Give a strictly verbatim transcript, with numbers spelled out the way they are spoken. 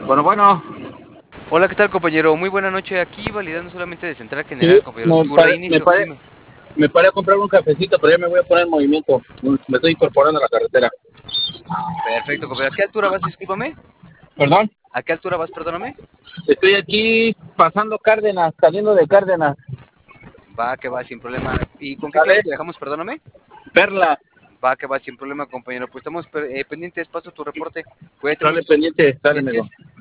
Bueno, bueno, Hola, ¿qué tal, compañero? Muy buena noche. Aquí validando solamente de Central sí, General, compañero. me, Tu pare, me, reinicio, pare, dime. me paré a comprar un cafecito, pero ya me voy a poner en movimiento. Me estoy incorporando a la carretera. Perfecto, compañero. ¿A qué altura vas? Discúlpame. Perdón, ¿A qué altura vas? Perdóname. estoy aquí pasando Cárdenas, saliendo de Cárdenas. Va, que va, sin problema. ¿Y con qué clave ¿Sale? te dejamos? Perdóname. Perla, Va, que va, sin problema, compañero. Pues estamos eh, pendientes. Paso tu reporte. Cuídate sale mucho. pendiente, sale, amigo. Gracias.